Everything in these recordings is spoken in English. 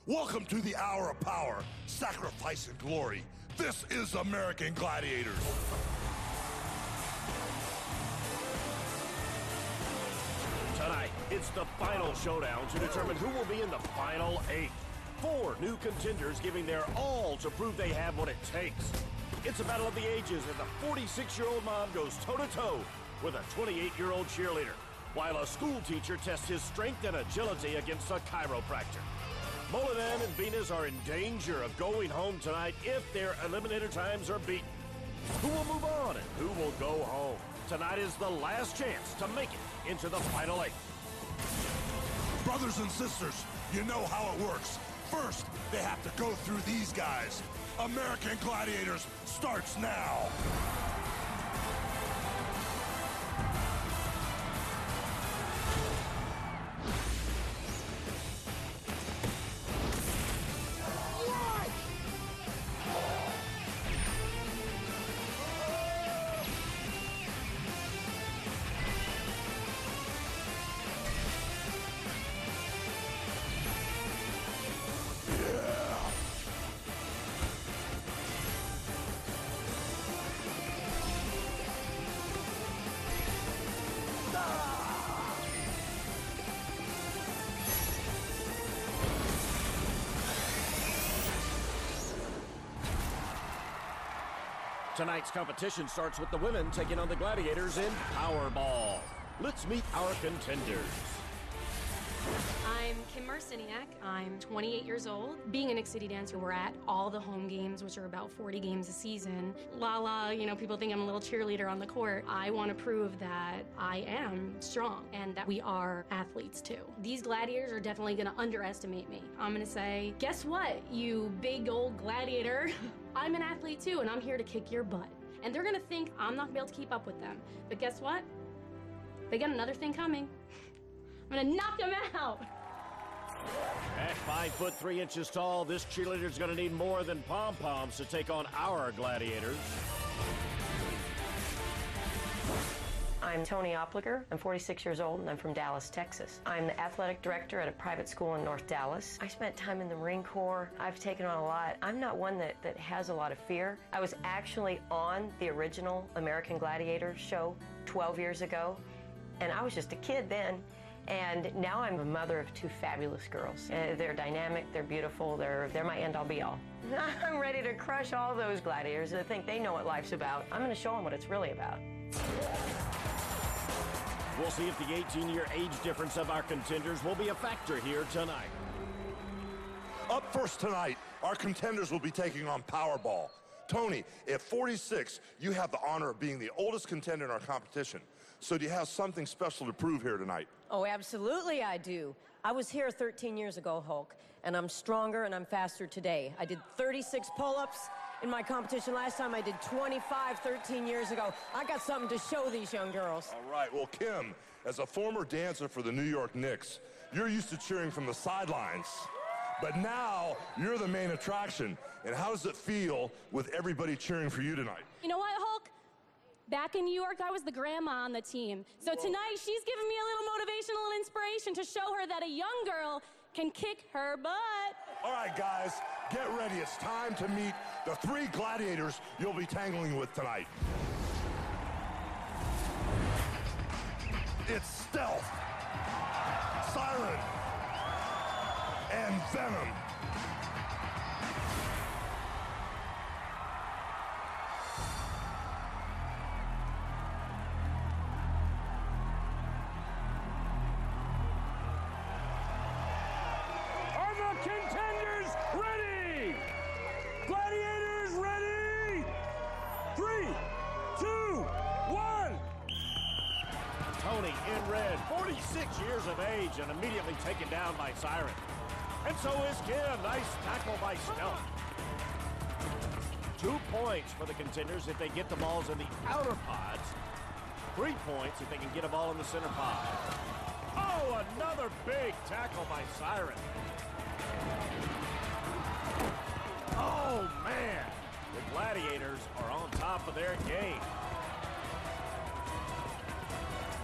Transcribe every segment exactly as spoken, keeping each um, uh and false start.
Welcome to the hour of power, sacrifice, and glory. This is American Gladiators. Tonight, it's the final showdown to determine who will be in the final eight. Four new contenders giving their all to prove they have what it takes. It's a battle of the ages, and the forty-six-year-old mom goes toe-to-toe with a twenty-eight-year-old cheerleader, while a school teacher tests his strength and agility against a chiropractor. Molinan and Venus are in danger of going home tonight if their eliminator times are beaten. Who will move on and who will go home? Tonight is the last chance to make it into the final eight. Brothers and sisters, you know how it works. First, they have to go through these guys. American Gladiators starts now. Tonight's competition starts with the women taking on the Gladiators in Powerball. Let's meet our contenders. I'm Kim Marciniak. I'm twenty-eight years old. Being a Knick City Dancer, we're at all the home games, which are about forty games a season. La la, you know, people think I'm a little cheerleader on the court. I want to prove that I am strong and that we are athletes too. These gladiators are definitely going to underestimate me. I'm going to say, guess what, you big old gladiator? I'm an athlete too, and I'm here to kick your butt. And they're going to think I'm not going to be able to keep up with them. But guess what? They got another thing coming. I'm going to knock them out. At five foot three inches tall, this cheerleader's gonna need more than pom-poms to take on our gladiators. I'm Tony Opliger. I'm forty-six years old and I'm from Dallas, Texas. I'm the athletic director at a private school in North Dallas. I spent time in the Marine Corps. I've taken on a lot. I'm not one that, that has a lot of fear. I was actually on the original American Gladiator show twelve years ago, and I was just a kid then. And now I'm a mother of two fabulous girls. Uh, they're dynamic, they're beautiful, they're, they're my end-all be-all. I'm ready to crush all those gladiators that think they know what life's about. I'm going to show them what it's really about. We'll see if the eighteen-year age difference of our contenders will be a factor here tonight. Up first tonight, our contenders will be taking on Powerball. Tony, at forty-six, you have the honor of being the oldest contender in our competition. So do you have something special to prove here tonight? Oh, absolutely I do. I was here thirteen years ago, Hulk, and I'm stronger and I'm faster today. I did thirty-six pull-ups in my competition last time. I did twenty-five thirteen years ago. I got something to show these young girls. All right, well, Kim, as a former dancer for the New York Knicks, you're used to cheering from the sidelines. But now, you're the main attraction. And how does it feel with everybody cheering for you tonight? You know what, Hulk? Back in New York, I was the grandma on the team. So Whoa. Tonight, she's giving me a little motivational inspiration to show her that a young girl can kick her butt. All right, guys, get ready. It's time to meet the three gladiators you'll be tangling with tonight. It's Stealth, Siren, and Venom. Contenders ready! Gladiators ready! Three, two, one! Tony in red, forty-six years of age and immediately taken down by Siren. And so is Kim. Nice tackle by Stealth. Two points for the contenders if they get the balls in the outer pods. Three points if they can get a ball in the center pod. Oh, another big tackle by Siren. Oh, man. The Gladiators are on top of their game.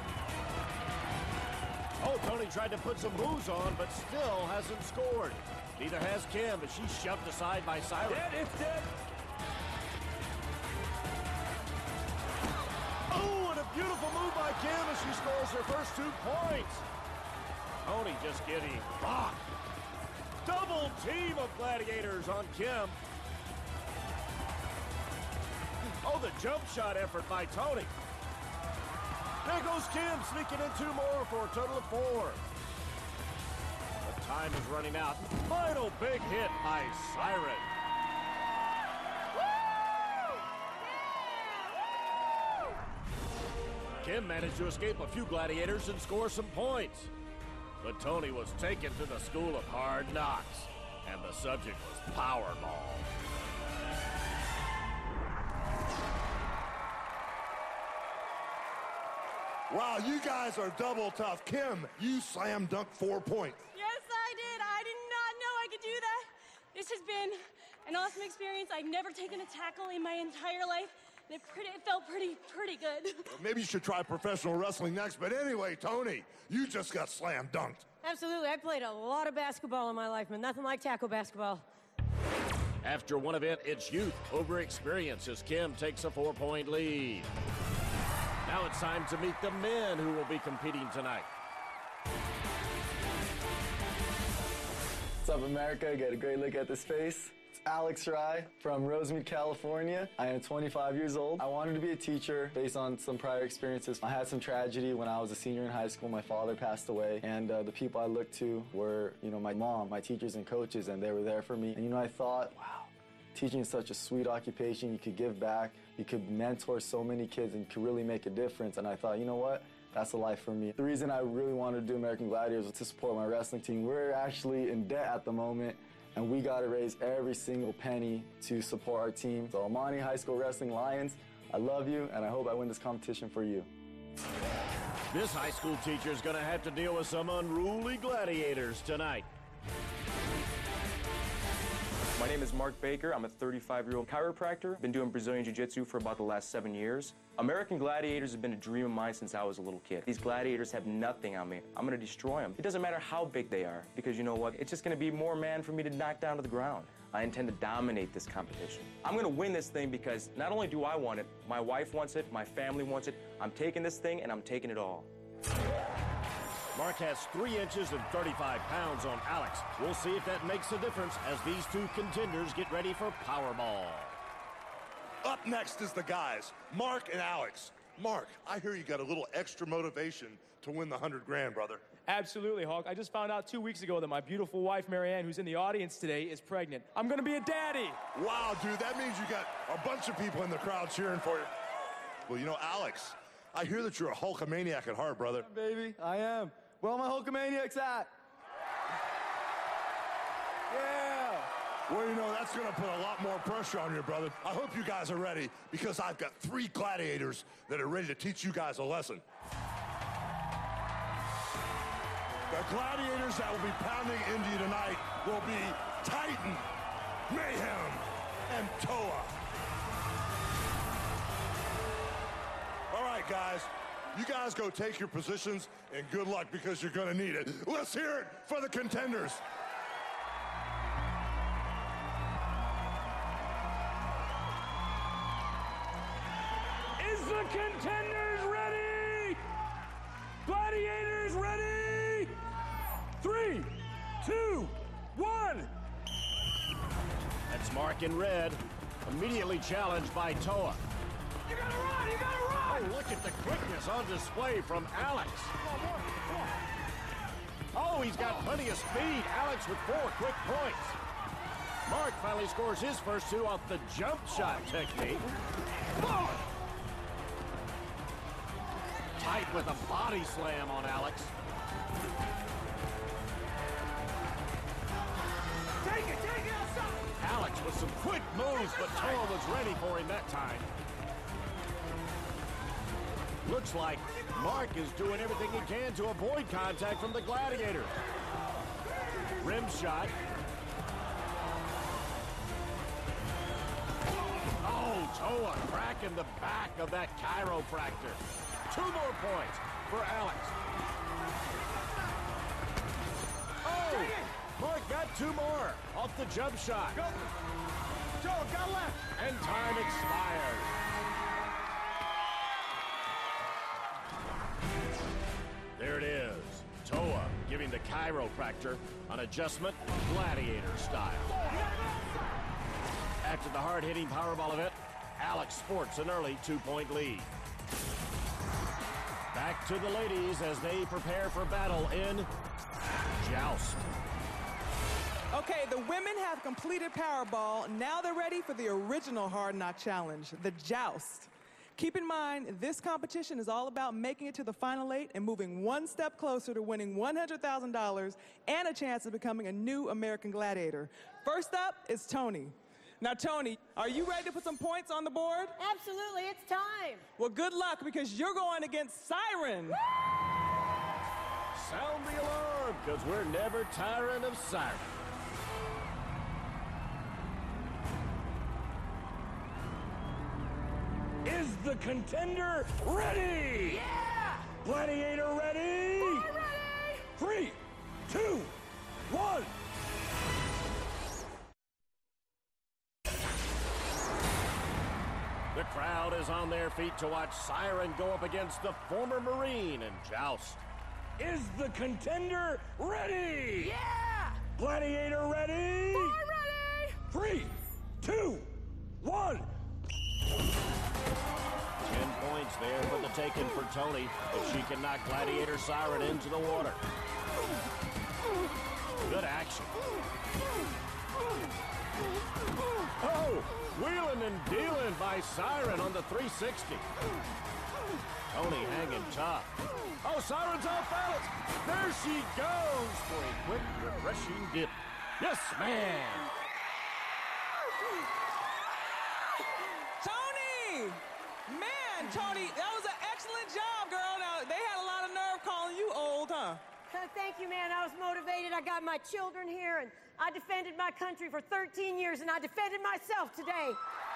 Oh, Tony tried to put some moves on, but still hasn't scored. Neither has Kim, as she's shoved aside by Siren. Dead, it's dead. Oh, and a beautiful move by Kim as she scores her first two points. Tony just getting rocked. Double team of Gladiators on Kim. Oh, the jump shot effort by Tony. There goes Kim, sneaking in two more for a total of four. The time is running out. Final big hit by Siren. Kim managed to escape a few Gladiators and score some points. But Tony was taken to the school of hard knocks, and the subject was Powerball. Wow, you guys are double tough. Kim, you slam dunked four points. Yes, I did. I did not know I could do that. This has been an awesome experience. I've never taken a tackle in my entire life. And it, pretty, it felt pretty, pretty good. Maybe you should try professional wrestling next. But anyway, Tony, you just got slam dunked. Absolutely. I played a lot of basketball in my life, but nothing like tackle basketball. After one event, it's youth over experience as Kim takes a four-point lead. Now it's time to meet the men who will be competing tonight. What's up, America? Get a great look at this face. It's Alex Rye from Rosemead, California. I am twenty-five years old. I wanted to be a teacher based on some prior experiences. I had some tragedy when I was a senior in high school. My father passed away, and uh, the people I looked to were, you know, my mom, my teachers and coaches, and they were there for me. And, you know, I thought, wow, teaching is such a sweet occupation. You could give back, you could mentor so many kids, and you could really make a difference. And I thought, you know what? That's the life for me. The reason I really wanted to do American Gladiators was to support my wrestling team. We're actually in debt at the moment, and we got to raise every single penny to support our team. So Amani High School Wrestling Lions, I love you, and I hope I win this competition for you. This high school teacher is going to have to deal with some unruly Gladiators tonight. My name is Mark Baker. I'm a thirty-five-year-old chiropractor. Been doing Brazilian Jiu-Jitsu for about the last seven years. American Gladiators have been a dream of mine since I was a little kid. These Gladiators have nothing on me. I'm gonna destroy them. It doesn't matter how big they are, because you know what? It's just gonna be more man for me to knock down to the ground. I intend to dominate this competition. I'm gonna win this thing because not only do I want it, my wife wants it, my family wants it. I'm taking this thing and I'm taking it all. Mark has three inches and thirty-five pounds on Alex. We'll see if that makes a difference as these two contenders get ready for Powerball. Up next is the guys, Mark and Alex. Mark, I hear you got a little extra motivation to win the hundred grand, brother. Absolutely, Hulk. I just found out two weeks ago that my beautiful wife, Marianne, who's in the audience today, is pregnant. I'm gonna be a daddy. Wow, dude, that means you got a bunch of people in the crowd cheering for you. Well, you know, Alex, I hear that you're a Hulkamaniac at heart, brother. Yeah, baby, I am. Where all my Hulkamaniacs at? Yeah! Well, you know, that's going to put a lot more pressure on you, brother. I hope you guys are ready, because I've got three gladiators that are ready to teach you guys a lesson. The gladiators that will be pounding into you tonight will be Titan, Mayhem, and Toa. All right, guys. You guys go take your positions, and good luck, because you're going to need it. Let's hear it for the contenders. Is the contenders ready? Gladiators ready? Three, two, one. That's Mark in red, immediately challenged by Toa. You gotta run, you gotta run! Oh, look at the quickness on display from Alex. Oh, he's got plenty of speed. Alex with four quick points. Mark finally scores his first two off the jump shot technique. Tight with a body slam on Alex. Take it, take it outside! Alex with some quick moves, but Toa was ready for him that time. Looks like Mark is doing everything he can to avoid contact from the Gladiator. Rim shot. Oh, Toa cracking the back of that chiropractor. Two more points for Alex. Oh, Mark got two more off the jump shot. Go. Joe, got left. And time expired. There it is. Toa giving the chiropractor an adjustment gladiator style. After the hard-hitting Powerball event, Alex sports an early two-point lead. Back to the ladies as they prepare for battle in Joust. Okay, the women have completed Powerball. Now they're ready for the original Hard Knock Challenge, the Joust. Keep in mind, this competition is all about making it to the final eight and moving one step closer to winning one hundred thousand dollars and a chance of becoming a new American Gladiator. First up is Tony. Now, Tony, are you ready to put some points on the board? Absolutely, it's time. Well, good luck, because you're going against Siren. Sound the alarm, because we're never tiring of Siren. Is the contender ready? Yeah! Gladiator ready? We're ready! Three, two, one. The crowd is on their feet to watch Siren go up against the former Marine in Joust. Is the contender ready? Yeah! Gladiator ready? We're ready! Three, two, one. Ten points there for the taking for Tony if she can knock Gladiator Siren into the water. Good action. Oh, wheeling and dealing by Siren on the three sixty. Tony hanging tough. Oh, Siren's off balance. There she goes for a quick, refreshing dip. Yes, ma'am. Tony! Man, Tony, that was an excellent job, girl. Now, they had a lot of nerve calling you old, huh? Uh, thank you, man. I was motivated. I got my children here, and I defended my country for thirteen years, and I defended myself today.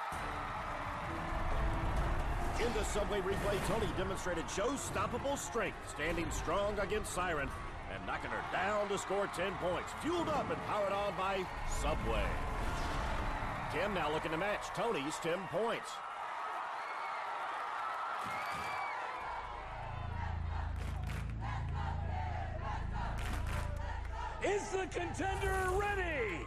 In the Subway replay, Tony demonstrated show-stoppable strength, standing strong against Siren and knocking her down to score ten points, fueled up and powered on by Subway. Kim now looking to match Tony's ten points. Is the contender ready?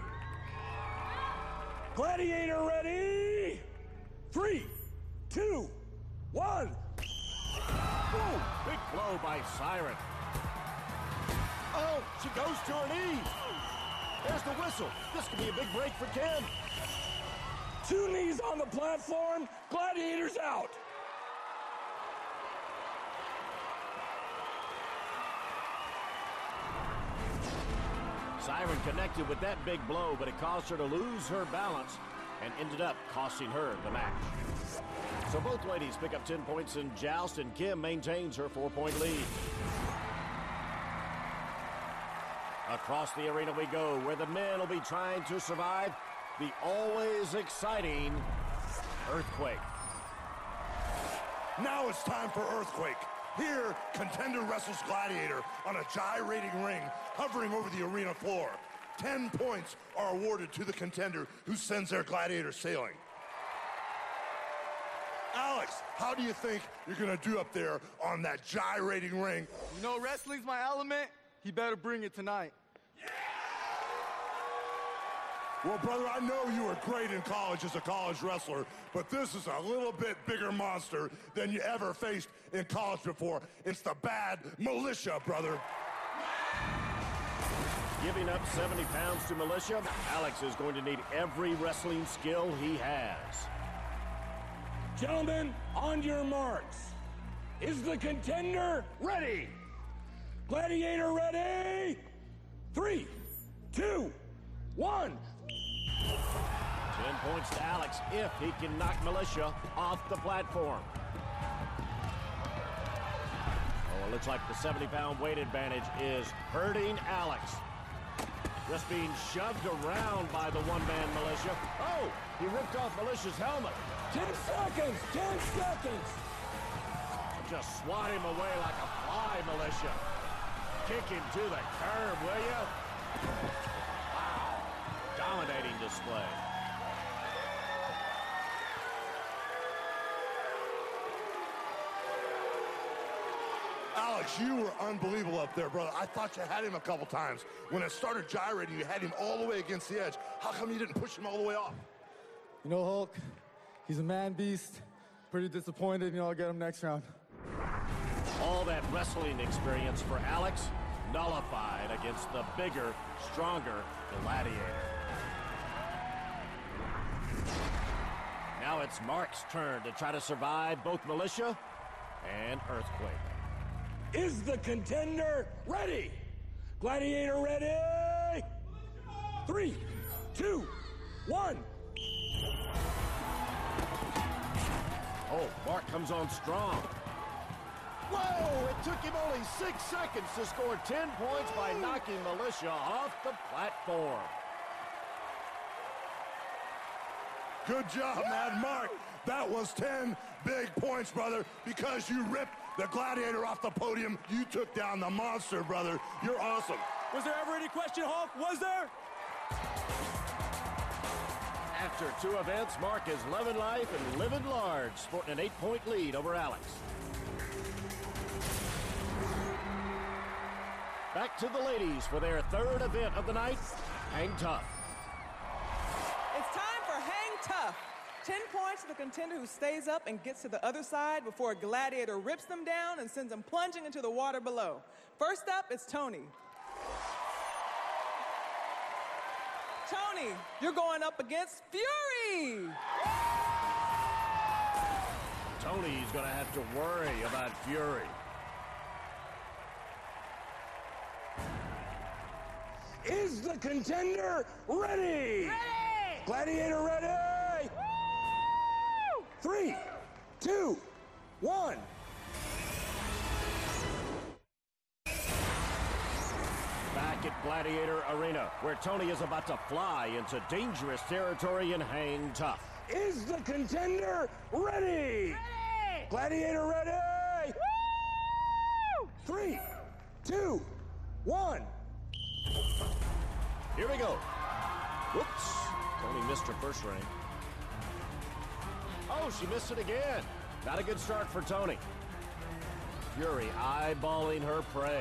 Gladiator ready? Three, two, one. Whoa, big blow by Siren. Oh, she goes to her knees. There's the whistle. This could be a big break for Kim. Two knees on the platform. Gladiator's out. Siren connected with that big blow, but it caused her to lose her balance and ended up costing her the match. So both ladies pick up ten points in Joust, and Kim maintains her four-point lead. Across the arena we go, where the men will be trying to survive the always exciting Earthquake. Now it's time for Earthquake. Here, contender wrestles Gladiator on a gyrating ring hovering over the arena floor. Ten points are awarded to the contender who sends their Gladiator sailing. Alex, how do you think you're gonna do up there on that gyrating ring? You know, wrestling's my element. He better bring it tonight. Well, brother, I know you were great in college as a college wrestler, but this is a little bit bigger monster than you ever faced in college before. It's the bad militia, brother. Giving up seventy pounds to Militia, Alex is going to need every wrestling skill he has. Gentlemen, on your marks. Is the contender ready? Gladiator ready? Three, two, one. Ten points to Alex if he can knock Militia off the platform. Oh, it looks like the seventy pound weight advantage is hurting Alex. Just being shoved around by the one-man Militia. Oh, he ripped off Militia's helmet. Ten seconds, ten seconds. Just swat him away like a fly, Militia. Kick him to the curb, will you? Alex, you were unbelievable up there, brother. I thought you had him a couple times. When it started gyrating, you had him all the way against the edge. How come you didn't push him all the way off? You know, Hulk, he's a man beast. Pretty disappointed, you know, I'll get him next round. All that wrestling experience for Alex nullified against the bigger, stronger Gladiator. Now it's Mark's turn to try to survive both Militia and Earthquake. Is the contender ready? Gladiator ready? Three, two, one. Oh, Mark comes on strong. Whoa, it took him only six seconds to score ten points by knocking Militia off the platform. Good job, man. Mark, that was ten big points, brother, because you ripped the Gladiator off the podium. You took down the monster, brother. You're awesome. Was there ever any question, Hulk? Was there? After two events, Mark is loving life and living large, sporting an eight-point lead over Alex. Back to the ladies for their third event of the night, Hang Tough. It's time for Hang Tough. Ten points to the contender who stays up and gets to the other side before a Gladiator rips them down and sends them plunging into the water below. First up, it's Tony. Tony, you're going up against Fury. Tony's going to have to worry about Fury. Is the contender ready? Ready! Gladiator ready? Woo! Three, two, one. Back at Gladiator Arena, where Tony is about to fly into dangerous territory and Hang Tough. Is the contender ready? Ready! Gladiator ready? Woo! Three, two, one. Here we go. Whoops. Tony missed her first ring. Oh, she missed it again. Not a good start for Tony. Fury eyeballing her prey.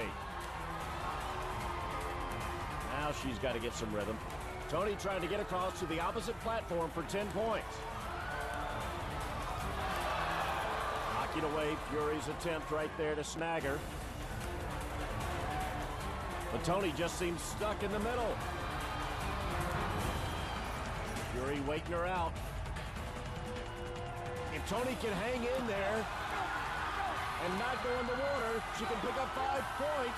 Now she's got to get some rhythm. Tony trying to get across to the opposite platform for ten points. Knocking away Fury's attempt right there to snag her. But Tony just seems stuck in the middle. Fury waiting her out. If Tony can hang in there and not go in the water, she can pick up five points.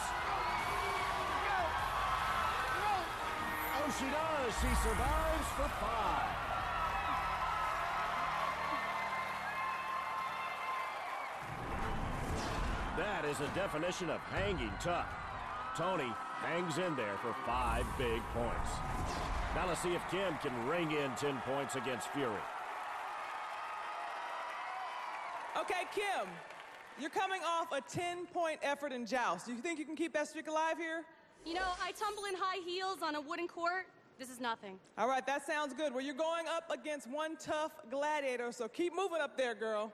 Oh, she does. She survives for five. That is a definition of hanging tough. Tony hangs in there for five big points. Now let's see if Kim can ring in ten points against Fury. Okay, Kim, you're coming off a ten-point effort in Joust. Do you think you can keep that streak alive here? You know, I tumble in high heels on a wooden court. This is nothing. All right, that sounds good. Well, you're going up against one tough Gladiator, so keep moving up there, girl.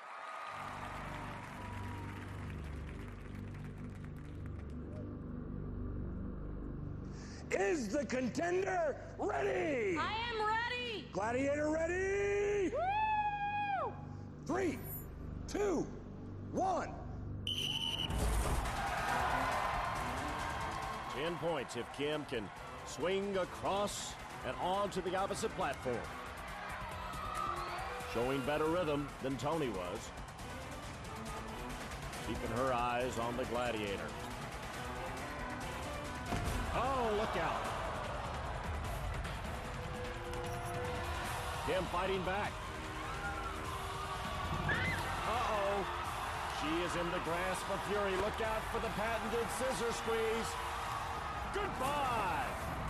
Is the contender ready? I am ready. Gladiator ready? Woo! Three, two, one. Ten points if Kim can swing across and onto the opposite platform. Showing better rhythm than Tony was. Keeping her eyes on the Gladiator. Oh, look out. Kim fighting back. Uh-oh. She is in the grasp of Fury. Look out for the patented scissor squeeze. Goodbye.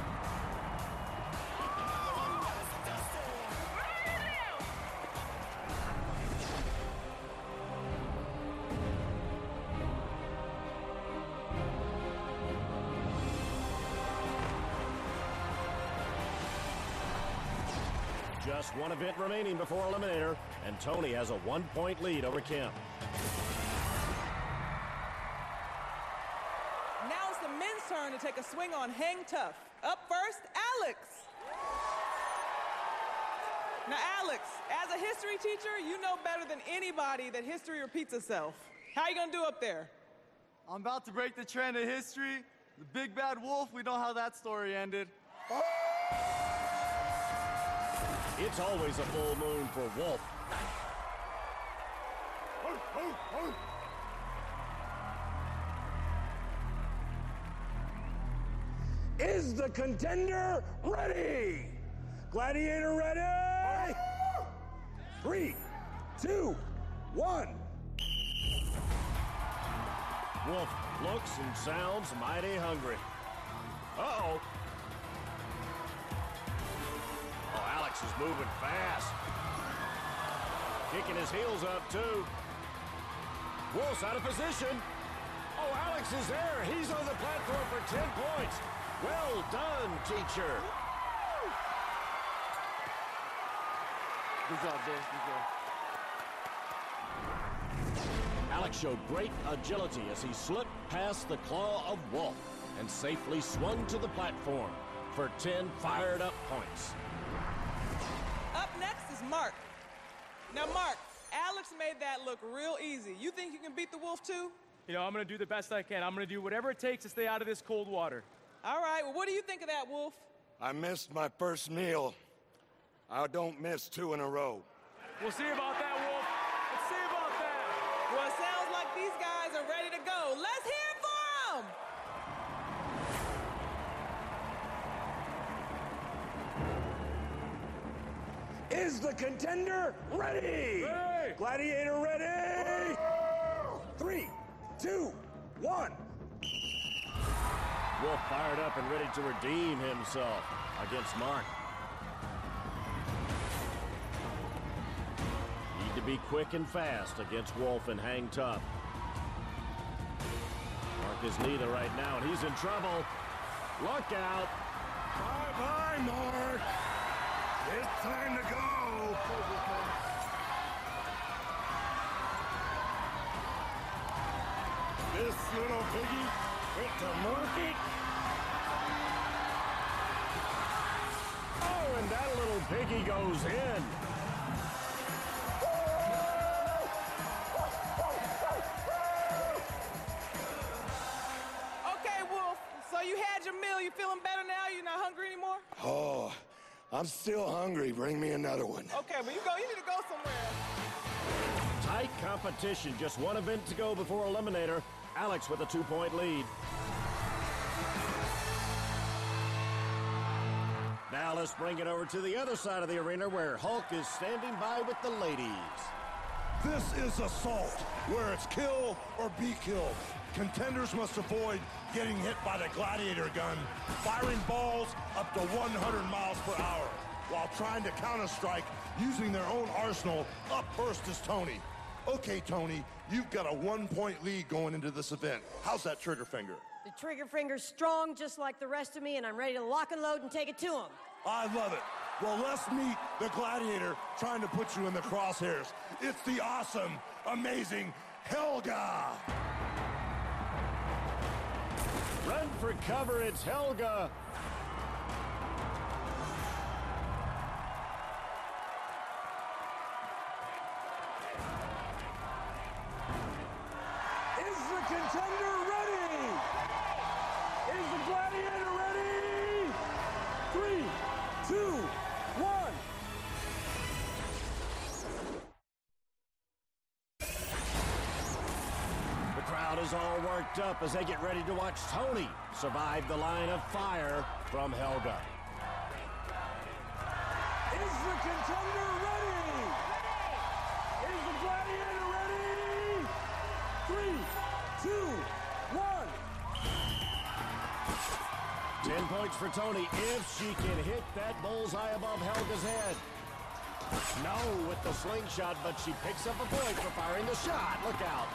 Just one event remaining before Eliminator, and Tony has a one-point lead over Kim. to take a swing on Hang Tough. Up first, Alex. Now, Alex, as a history teacher, you know better than anybody that history repeats itself. How are you going to do up there? I'm about to break the trend of history. The big bad wolf, we know how that story ended. It's always a full moon for Wolf. Is the contender ready? Gladiator ready? Three, two, one. Wolf looks and sounds mighty hungry. Uh-oh. Oh, Alex is moving fast. Kicking his heels up, too. Wolf's out of position. Oh, Alex is there. He's on the platform for ten points. Well done, teacher. Good job, boys. Good job. Alex showed great agility as he slipped past the claw of Wolf and safely swung to the platform for ten fired-up points. Up next is Mark. Now, Mark, Alex made that look real easy. You think you can beat the Wolf, too? You know, I'm going to do the best I can. I'm going to do whatever it takes to stay out of this cold water. All right, well, what do you think of that, Wolf? I missed my first meal. I don't miss two in a row. We'll see about that, Wolf. Let's see about that. Well, it sounds like these guys are ready to go. Let's hear it for them! Is the contender ready? Ready! Gladiator ready? Three, two, one. Wolf fired up and ready to redeem himself against Mark. Need to be quick and fast against Wolf and Hang Tough. Mark is neither right now, and he's in trouble. Look out. Bye-bye, Mark. It's time to go. This little piggy went to market. Oh, and that little piggy goes in. Okay, Wolf, so you had your meal. You feeling better now? You're not hungry anymore? Oh, I'm still hungry. Bring me another one. Okay, well, you go. You need to go somewhere. Tight competition. Just one event to go before Eliminator. Alex with a two-point lead. Now let's bring it over to the other side of the arena where Hulk is standing by with the ladies. This is assault, where it's kill or be killed. Contenders must avoid getting hit by the gladiator gun, firing balls up to one hundred miles per hour, while trying to counter-strike using their own arsenal. Up first is Tony. Okay, Tony, you've got a one-point lead going into this event. How's that trigger finger? The trigger finger's strong just like the rest of me, and I'm ready to lock and load and take it to him. I love it. Well, let's meet the gladiator trying to put you in the crosshairs. It's the awesome, amazing Helga. Run for cover, it's Helga. Is the contender ready? Is the gladiator ready? Three, two, one. The crowd is all worked up as they get ready to watch Tony survive the line of fire from Helga. Is the contender ready? Is the gladiator ready? Three, two, one. Ten points for Tony if she can hit that bullseye above Helga's head. No with the slingshot, but she picks up a point for firing the shot. Look out.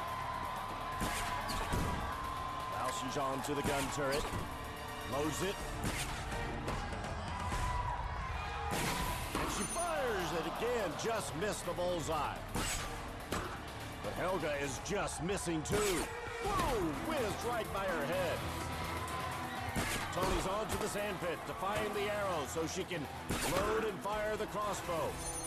Now she's on to the gun turret. Loads it. And she fires it again. Just missed the bullseye. But Helga is just missing too. Whoa! Whizzed right by her head. Tony's on to the sandpit to find the arrow so she can load and fire the crossbow.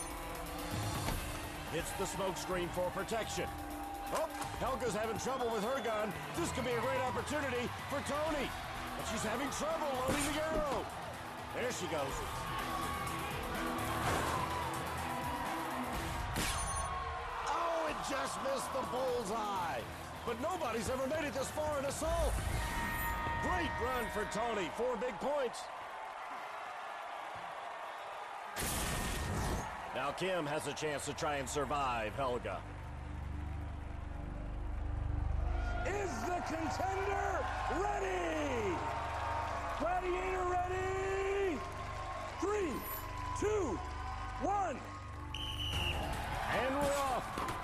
Hits the smoke screen for protection. Oh, Helga's having trouble with her gun. This could be a great opportunity for Tony. But she's having trouble loading the arrow. There she goes. Oh, it just missed the bullseye. But nobody's ever made it this far in assault. Great run for Tony. Four big points. Now Kim has a chance to try and survive Helga. Is the contender ready? Gladiator ready? Three, two, one. And we're off.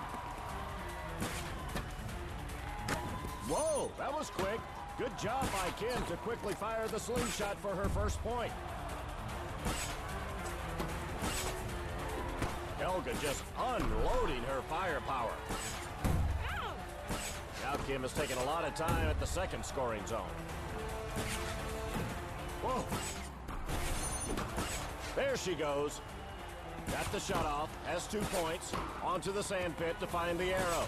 Whoa, that was quick. Good job by Kim to quickly fire the slingshot for her first point. Helga just unloading her firepower. Now Kim has taken a lot of time at the second scoring zone. Whoa. There she goes. Got the shot off, has two points. Onto the sandpit to find the arrow.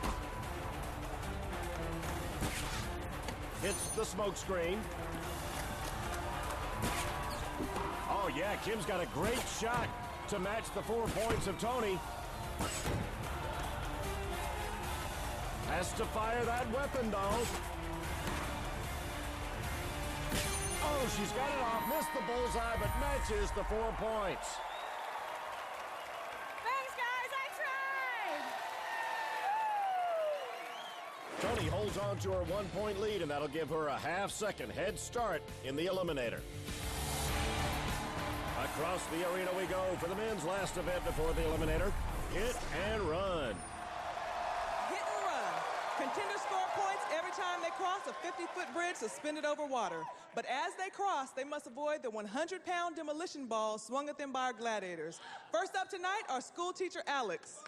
Hits the smoke screen. Oh yeah, Kim's got a great shot to match the four points of Tony. Has to fire that weapon, though. Oh, she's got it off. Missed the bullseye, but matches the four points. Thanks, guys. I tried. Tony holds on to her one-point lead, and that'll give her a half-second head start in the Eliminator. Across the arena we go for the men's last event before the Eliminator. Hit and run. Hit and run. Contenders score points every time they cross a fifty-foot bridge suspended over water. But as they cross, they must avoid the one hundred pound demolition balls swung at them by our gladiators. First up tonight, our school teacher, Alex.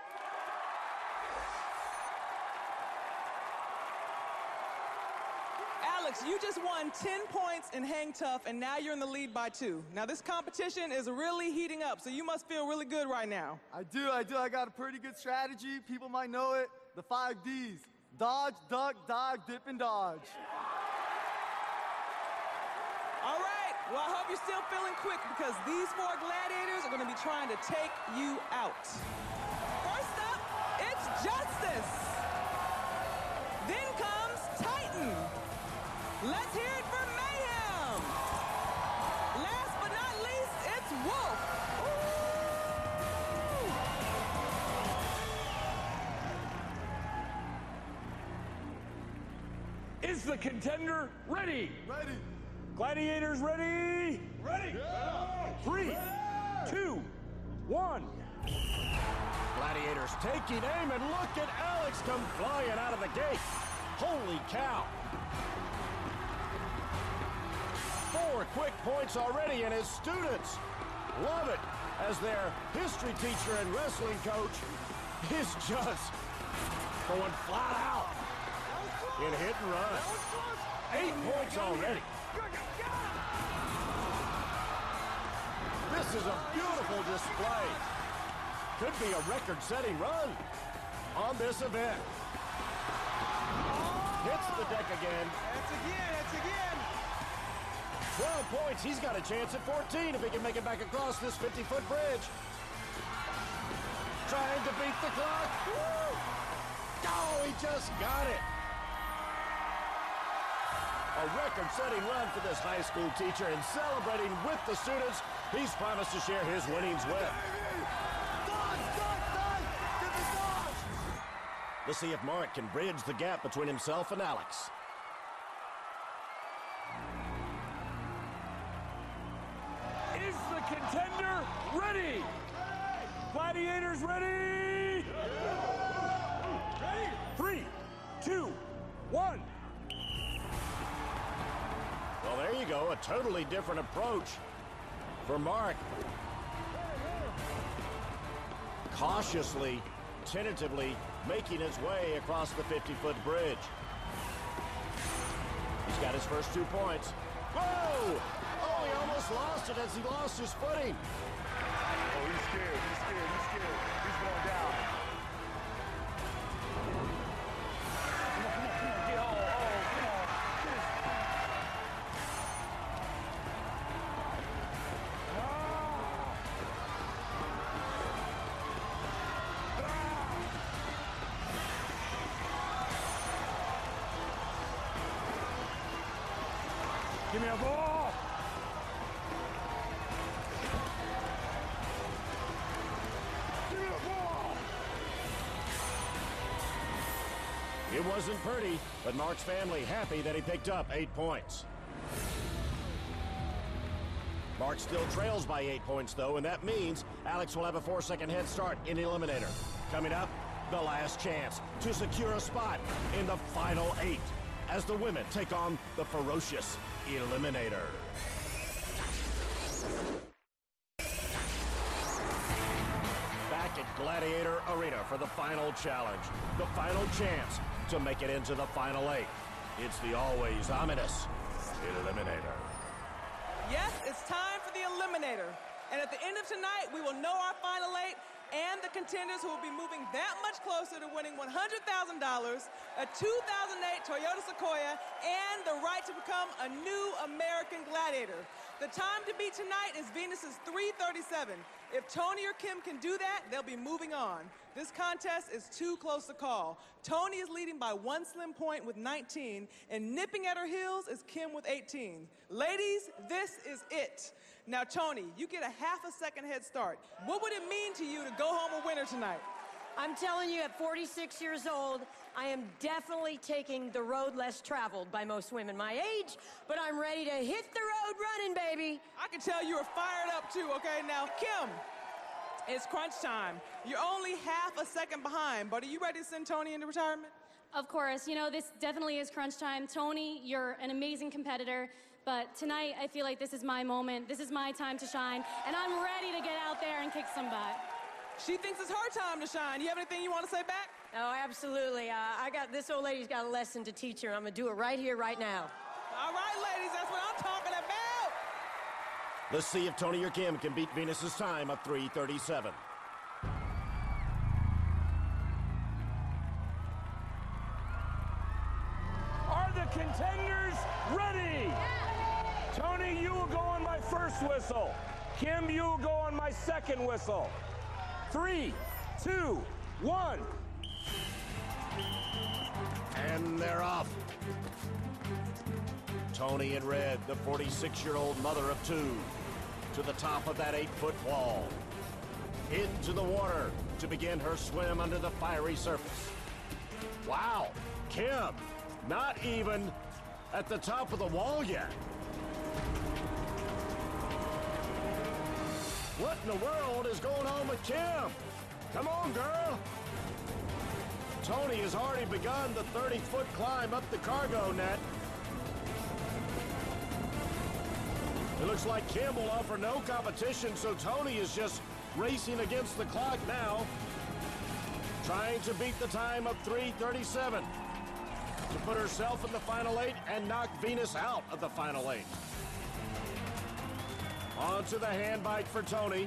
Alex, you just won ten points in Hang Tough, and now you're in the lead by two. Now, this competition is really heating up, so you must feel really good right now. I do, I do. I got a pretty good strategy. People might know it. The five Ds. Dodge, duck, dive, dip, and dodge. All right. Well, I hope you're still feeling quick because these four gladiators are going to be trying to take you out. First up, it's Justice. Then comes Titan. Let's hear it for Mayhem. Last but not least, it's Wolf. Ooh. Is the contender ready? Ready. Gladiators ready? Ready. Yeah. Three, yeah. two, one. Gladiators taking aim, and look at Alex come flying out of the gate. Holy cow. Four quick points already, and his students love it as their history teacher and wrestling coach is just going flat out in hit and run. Eight points already. This is a beautiful display. Could be a record-setting run on this event. Hits the deck again. That's again, that's again. twelve points. He's got a chance at fourteen if he can make it back across this fifty-foot bridge. Trying to beat the clock. Woo! Oh, he just got it. A record-setting run for this high school teacher, and celebrating with the students, he's promised to share his winnings with. Let's see if Mark can bridge the gap between himself and Alex. Is the contender ready? Gladiators ready? Ready? Three, two, one. Well, there you go. A totally different approach for Mark. Cautiously, tentatively making his way across the fifty-foot bridge. He's got his first two points. Whoa! Oh, he almost lost it as he lost his footing. Oh, he's scared. He's scared. He's scared. He's going down. Come on, come on, come on. Get on. Oh, come on. Give me a ball! Give me a ball! It wasn't pretty, but Mark's family happy that he picked up eight points. Mark still trails by eight points, though, and that means Alex will have a four-second head start in the Eliminator. Coming up, the last chance to secure a spot in the final eight as the women take on the ferocious Eliminator. Back at Gladiator Arena for the final challenge, the final chance to make it into the final eight. It's the always ominous Eliminator. Yes, it's time for the Eliminator. And at the end of tonight, we will know our final eight and the contenders who will be moving that much closer to winning one hundred thousand dollars, a two thousand eight Toyota Sequoia, and the right to become a new American Gladiator. The time to beat tonight is Venus's three thirty-seven. If Tony or Kim can do that, they'll be moving on. This contest is too close to call. Tony is leading by one slim point with nineteen, and nipping at her heels is Kim with eighteen. Ladies, this is it. Now, Tony, you get a half a second head start. What would it mean to you to go home a winner tonight? I'm telling you, at forty-six years old, I am definitely taking the road less traveled by most women my age, but I'm ready to hit the road running, baby. I can tell you are fired up, too, okay? Now, Kim, it's crunch time. You're only half a second behind, but are you ready to send Tony into retirement? Of course. You know, this definitely is crunch time. Tony, you're an amazing competitor. But tonight, I feel like this is my moment. This is my time to shine, and I'm ready to get out there and kick some butt. She thinks it's her time to shine. You have anything you want to say back? Oh, absolutely. Uh, I got this old lady's got a lesson to teach her, and I'm going to do it right here, right now. All right, ladies, that's what I'm talking about. Let's see if Tony or Kim can beat Venus's time of three thirty-seven. Are the contenders ready? Tony, you will go on my first whistle. Kim, you will go on my second whistle. Three, two, one. And they're off. Tony in red, the forty-six-year-old mother of two, to the top of that eight-foot wall. Into the water to begin her swim under the fiery surface. Wow, Kim, not even at the top of the wall yet. What in the world is going on with Kim? Come on, girl. Tony has already begun the thirty-foot climb up the cargo net. It looks like Kim will offer no competition, so Tony is just racing against the clock now, trying to beat the time of three thirty-seven to put herself in the final eight and knock Venus out of the final eight. On to the hand bike for Tony.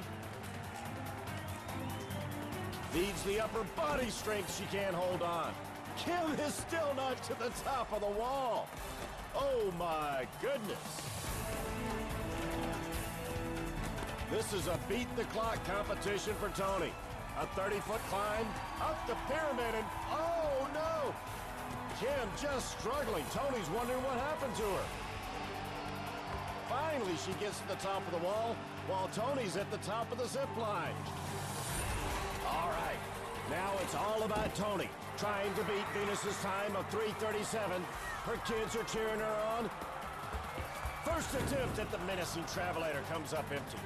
Needs the upper body strength, she can't hold on. Kim is still not to the top of the wall. Oh my goodness. This is a beat the clock competition for Tony. A thirty-foot climb up the pyramid and oh no! Kim just struggling. Tony's wondering what happened to her. Finally, she gets to the top of the wall while Tony's at the top of the zip line. All right, now it's all about Tony trying to beat Venus's time of three thirty-seven. Her kids are cheering her on. First attempt at the menacing Travelator comes up empty.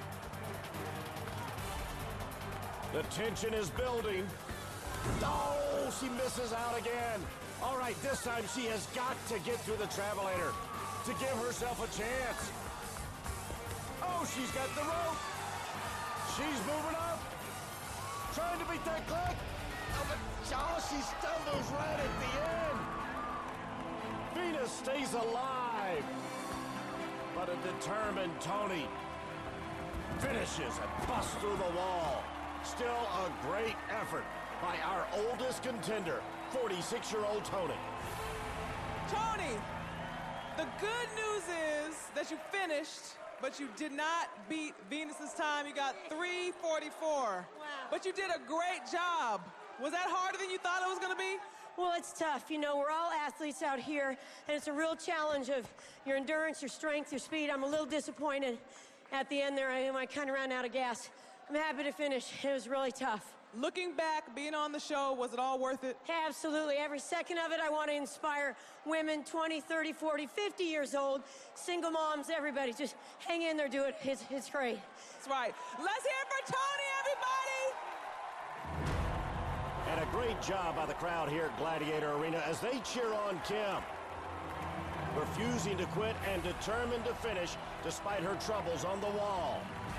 The tension is building. Oh, she misses out again. All right, this time she has got to get through the Travelator to give herself a chance. Oh, she's got the rope. She's moving up. Trying to beat that clock. Oh, but oh, she stumbles right at the end. Venus stays alive. But a determined Tony finishes and busts through the wall. Still a great effort by our oldest contender, forty-six-year-old Tony. Tony, the good news is that you finished, but you did not beat Venus's time. You got three forty-four. Wow. But you did a great job. Was that harder than you thought it was going to be? Well, it's tough. You know, we're all athletes out here, and it's a real challenge of your endurance, your strength, your speed. I'm a little disappointed at the end there. I, I kind of ran out of gas. I'm happy to finish. It was really tough. Looking back, being on the show, was it all worth it? Absolutely. Every second of it, I want to inspire women twenty, thirty, forty, fifty years old, single moms, everybody. Just hang in there, do it. It's, it's great. That's right. Let's hear it for Tony, everybody! And a great job by the crowd here at Gladiator Arena as they cheer on Kim. Refusing to quit and determined to finish despite her troubles on the wall.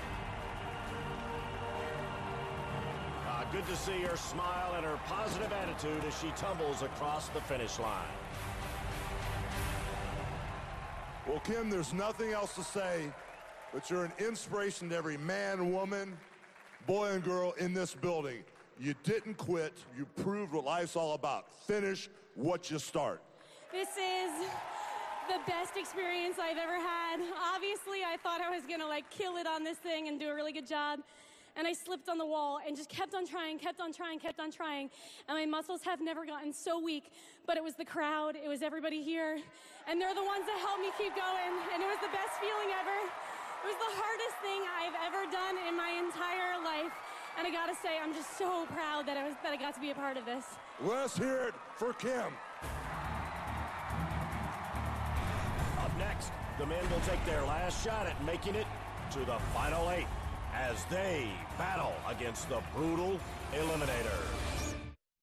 Uh, good to see her smile and her positive attitude as she tumbles across the finish line. Well, Kim, there's nothing else to say, but you're an inspiration to every man, woman, boy, and girl in this building. You didn't quit. You proved what life's all about. Finish what you start. This is the best experience I've ever had. Obviously, I thought I was gonna like kill it on this thing and do a really good job. And I slipped on the wall and just kept on trying, kept on trying, kept on trying. And my muscles have never gotten so weak, but it was the crowd, it was everybody here. And they're the ones that helped me keep going. And it was the best feeling ever. It was the hardest thing I've ever done in my entire life. And I gotta say, I'm just so proud that I was that I got to be a part of this. Let's hear it for Kim. Up next, the men will take their last shot at making it to the final eight as they battle against the brutal Eliminators.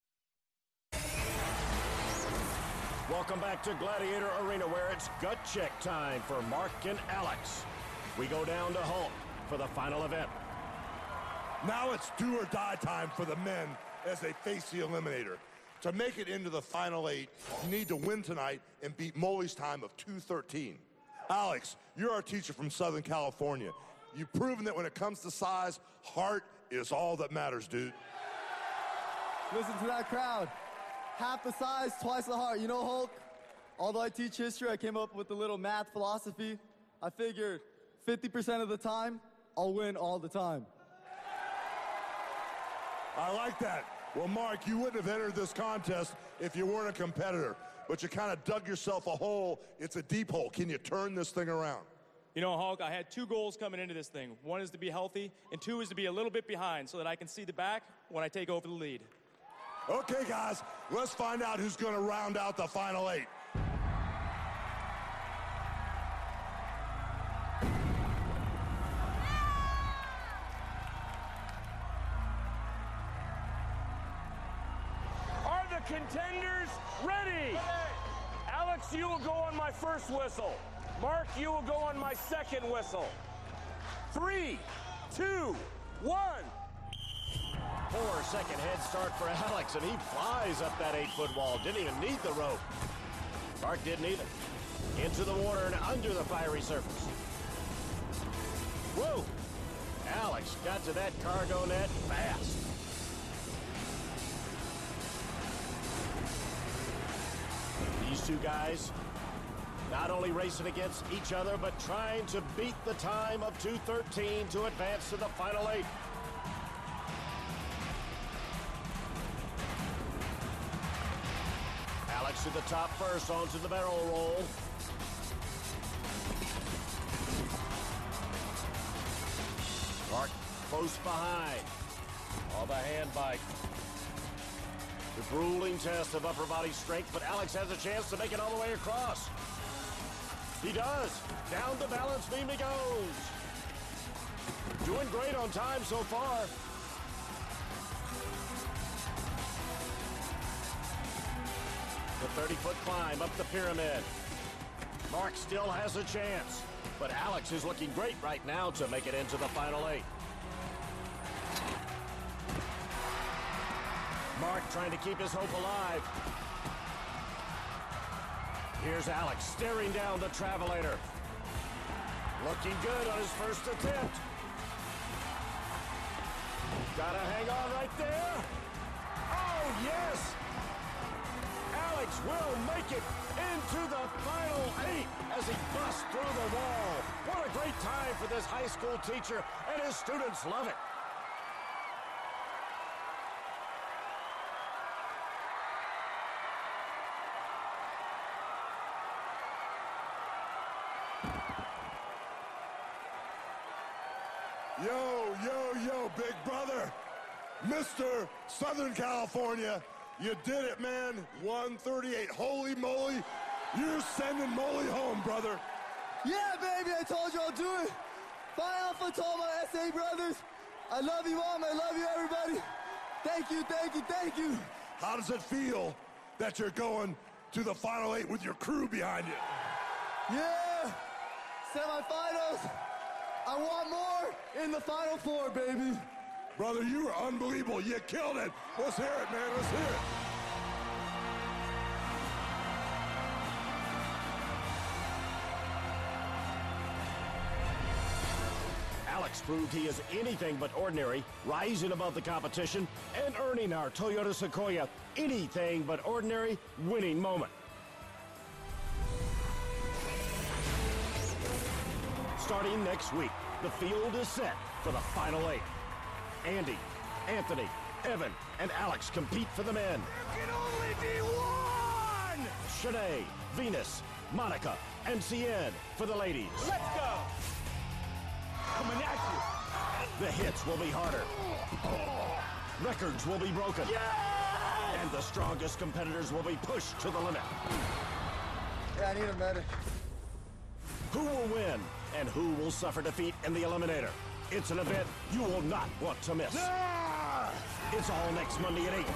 Welcome back to Gladiator Arena, where it's gut check time for Mark and Alex. We go down to Hulk for the final event. Now it's do or die time for the men as they face the Eliminator. To make it into the final eight, you need to win tonight and beat Molly's time of two thirteen. Alex, you're our teacher from Southern California. You've proven that when it comes to size, heart is all that matters, dude. Listen to that crowd. Half the size, twice the heart. You know, Hulk, although I teach history, I came up with a little math philosophy. I figured fifty percent of the time, I'll win all the time. I like that. Well, Mark, you wouldn't have entered this contest if you weren't a competitor, but you kind of dug yourself a hole. It's a deep hole. Can you turn this thing around? You know, Hulk, I had two goals coming into this thing. One is to be healthy, and two is to be a little bit behind so that I can see the back when I take over the lead. Okay, guys, let's find out who's going to round out the final eight. Are the contenders ready? Alex, you will go on my first whistle. Mark, you will go on my second whistle. Three, two, one. Four second head start for Alex, and he flies up that eight-foot wall. Didn't even need the rope. Mark didn't either. Into the water and under the fiery surface. Whoa! Alex got to that cargo net fast. These two guys not only racing against each other, but trying to beat the time of two thirteen to advance to the final eight. Alex to the top first, onto the barrel roll. Mark close behind. On the hand bike. The grueling test of upper body strength, but Alex has a chance to make it all the way across. He does. Down the balance beam he goes. Doing great on time so far. The thirty-foot climb up the pyramid. Mark still has a chance, but Alex is looking great right now to make it into the final eight. Mark trying to keep his hope alive. Here's Alex staring down the Travelator. Looking good on his first attempt. Gotta hang on right there. Oh, yes! Alex will make it into the final eight as he busts through the wall. What a great time for this high school teacher, and his students love it. Yo, yo, yo, big brother. Mister Southern California, you did it, man. one thirty-eight. Holy moly. You're sending Molly home, brother. Yeah, baby, I told you I'll do it. Fly Alpha to all my S A brothers. I love you, Mom. I love you, everybody. Thank you, thank you, thank you. How does it feel that you're going to the Final Eight with your crew behind you? Yeah, semifinals. I want more in the Final Four, baby. Brother, you were unbelievable. You killed it. Let's hear it, man. Let's hear it. Alex proved he is anything but ordinary, rising above the competition and earning our Toyota Sequoia anything but ordinary winning moment. Starting next week, the field is set for the Final Eight. Andy, Anthony, Evan, and Alex compete for the men. There can only be one! Shanae, Venus, Monica, and Cien for the ladies. Let's go! Coming at you. The hits will be harder. Records will be broken. Yes! And the strongest competitors will be pushed to the limit. Yeah, I need a medic. Who will win and who will suffer defeat in the Eliminator? It's an event you will not want to miss. Ah! It's all next Monday at eight